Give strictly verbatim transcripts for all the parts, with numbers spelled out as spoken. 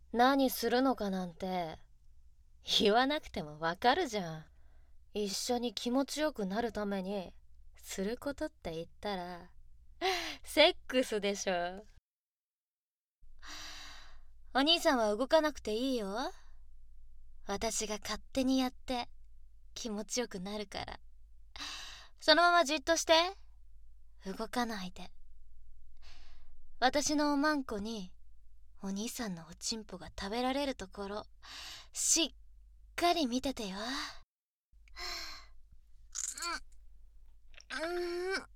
何するのかなんて言わなくてもわかるじゃん。一緒に気持ちよくなるためにすることって言ったらセックスでしょ。お兄さんは動かなくていいよ。私が勝手にやって気持ちよくなるから。そのままじっとして、動かないで。私のおまんこにお兄さんのおちんぽが食べられるところしっかり見ててよ。うんうんうん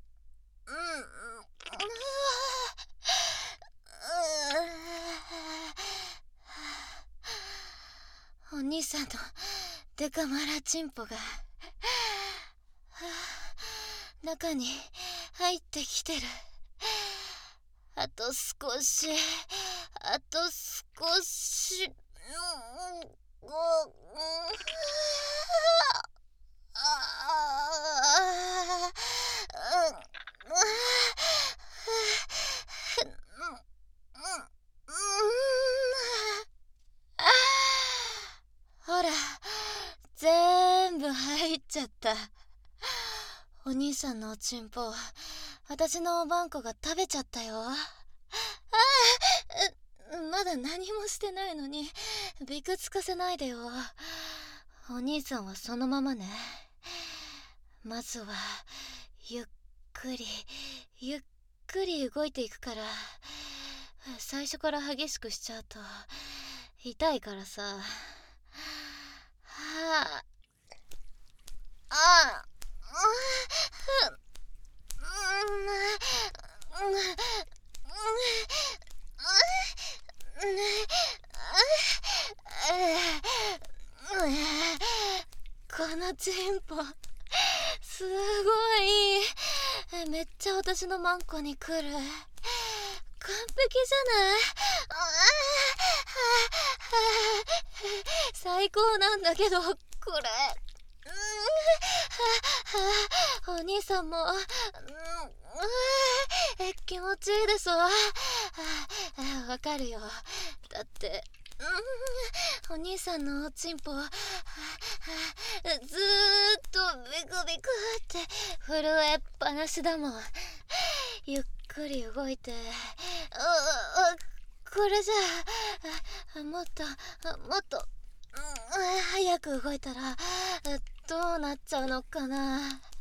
お兄さんのデカマラチンポが中に入ってきてる。あと少し、あと少し。ほら、全部入っちゃった。お兄さんのおちんぽ、私のおばんこが食べちゃったよ。ああ、まだ何もしてないのにびくつかせないでよ。お兄さんはそのままね。まずはゆっくりゆっくり動いていくから。最初から激しくしちゃうと痛いからさ。はあああこのチンポすごい。めっちゃ私のマンコに来る。完璧じゃない？最高なんだけどこれ。お兄さんも気持ちいいでしょ。わかるよ。だってお兄さんのおちんぽずーっとビクビクって震えっぱなしだもん。ゆっくり動いて、これじゃあもっともっと早く動いたらどうなっちゃうのかな。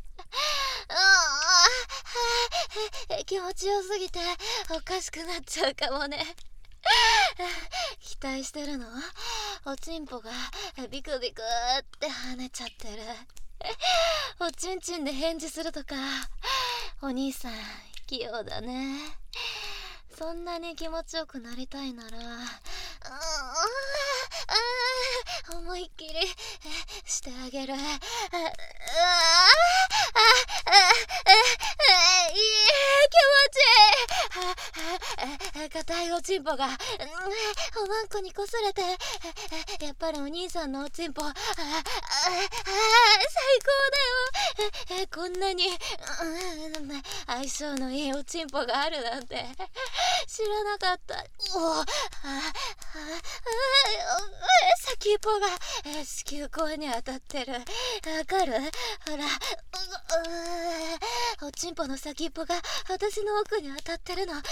気持ちよすぎておかしくなっちゃうかもね。期待してるの？おちんぽがビクビクって跳ねちゃってる。おちんちんで返事するとか。お兄さん器用だね。そんなに気持ちよくなりたいなら思いっきりしてあげる。硬いおちんぽがおまんこにこすれて、やっぱりお兄さんのおちんぽ最高だよ。こんなに相性のいいおちんぽがあるなんて知らなかった。お先っぽが子宮口に当たってる。わかる？ほら、おちんぽの先っぽが私の奥に当たってるの。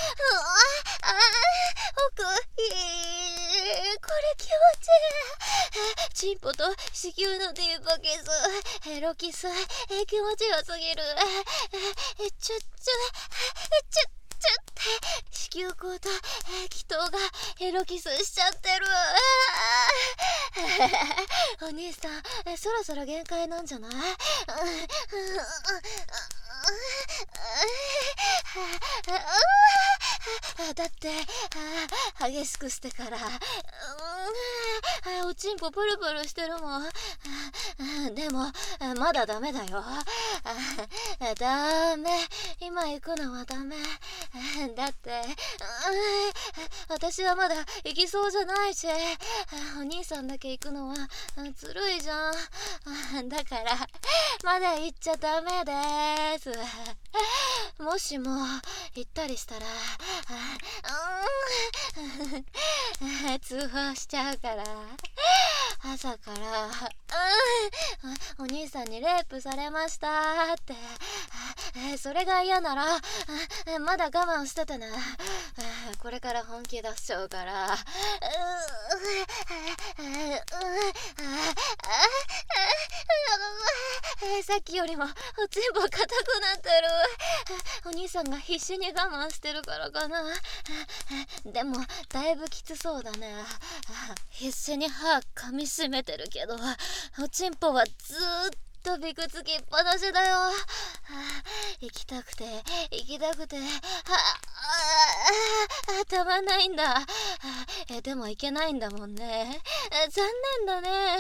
奥、いい、これ気持ちいい。チンポと子宮のディープキス、エロキス、気持ちよすぎる。ちょっちょ、ちょっちょって子宮口と気筒がエロキスしちゃってる。お兄さん、そろそろ限界なんじゃない？だって激しくしてからあおちんぽプルプルしてるもん。あでもまだダメだよ。あダメ、今行くのはダメ。だって私はまだ行きそうじゃないし、お兄さんだけ行くのはずるいじゃん。だからまだ行っちゃダメです。もしも行ったりしたら通報しちゃうから。朝からお兄さんにレイプされましたって、それが嫌ならまだ我慢しててね。これから本気出しちゃうから。さっきよりもおちんぽ硬くなってる。お兄さんが必死に我慢してるからかな。でもだいぶきつそうだね。必死に歯噛みしめてるけど、おちんぽはずーっとびくつきっぱなしだよ。行きたくて行きたくて、はあたまんないんだ。えでも行けないんだもんね。残念だね。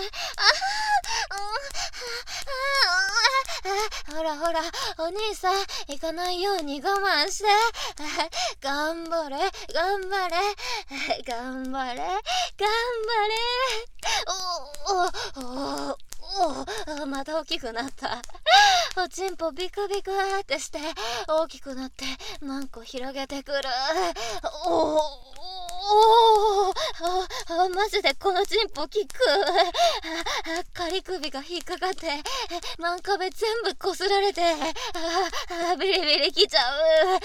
ほらほらお兄さん行かないように我慢して。頑張れ頑張れ頑張れ頑張れ。おおおおまた大きくなった。おちんぽビクビクってして大きくなってマンコ広げてくる。おおおおマジでこのチンポキック。仮首が引っかかってマン壁全部こすられてビリビリきちゃう。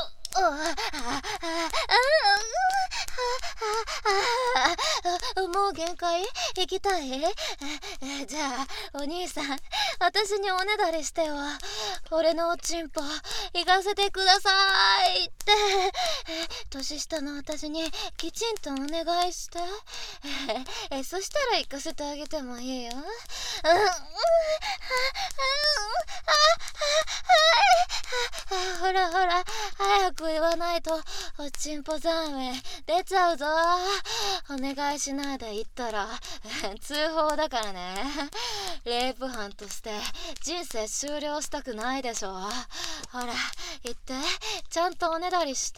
もう限界行きたい。じゃあお兄さん私におねだりしてよ。俺のおちんぽ行かせてくださいって。年下の私にきちんとお願いして。えそしたら行かせてあげてもいいよ。ほらほら早く言わないとおちんぽざめ出ちゃうぞ。お願いしないで言ったら通報だからね。レイプ犯として人生終了したくないでしょ。ほら言って、ちゃんとおねだりして。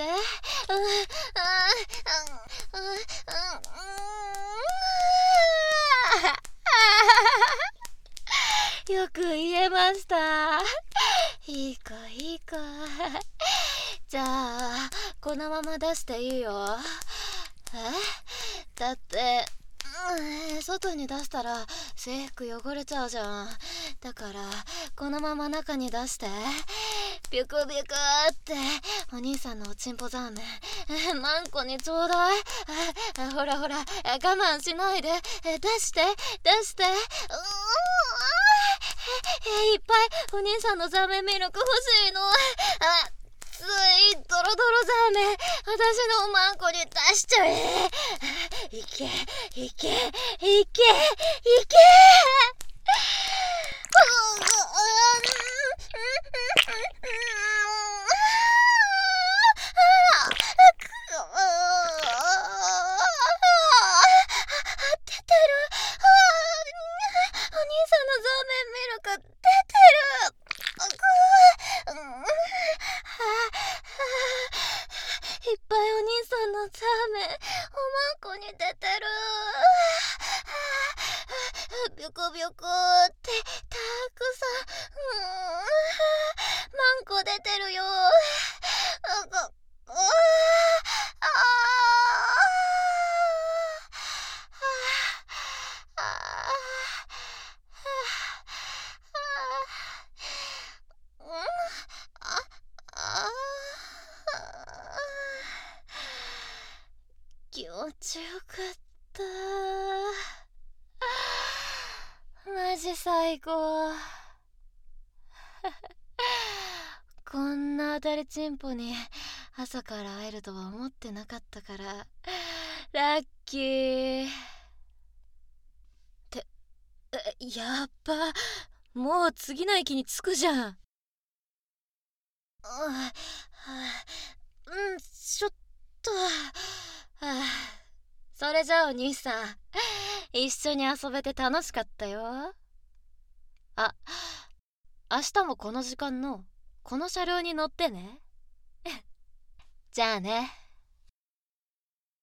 よく言えました。いい子いい子。じゃあこのまま出していいよ。えだって、うん、外に出したら制服汚れちゃうじゃん。だからこのまま中に出して。ビュクビュクってお兄さんのおちんぽざめマンコにちょうだい。ほらほら我慢しないで出して出して。ういっぱいお兄さんのザーメンミルク欲しいの。あついドロドロザーメン私のマンコに出しちゃえ。いけいけいけいけ。いっぱいお兄さんのザーメンおまんこに出てる。ビョコビョコってたくさんマンコ出てるよ。気持ちよかった。マジ最高。こんな当たりチンポに朝から会えるとは思ってなかったからラッキー。ってやっば、もう次の駅に着くじゃん。うん、ちょっとはあ、 それじゃあお兄さん、一緒に遊べて楽しかったよ。あ、明日もこの時間のこの車両に乗ってね。じゃあね。